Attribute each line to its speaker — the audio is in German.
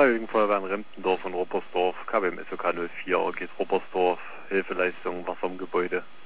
Speaker 1: Freiwilligen Feuerwehren Remptendorf und Ruppersdorf, KBM SOK 04, geht Ruppersdorf, Hilfeleistung, Wasser im Gebäude.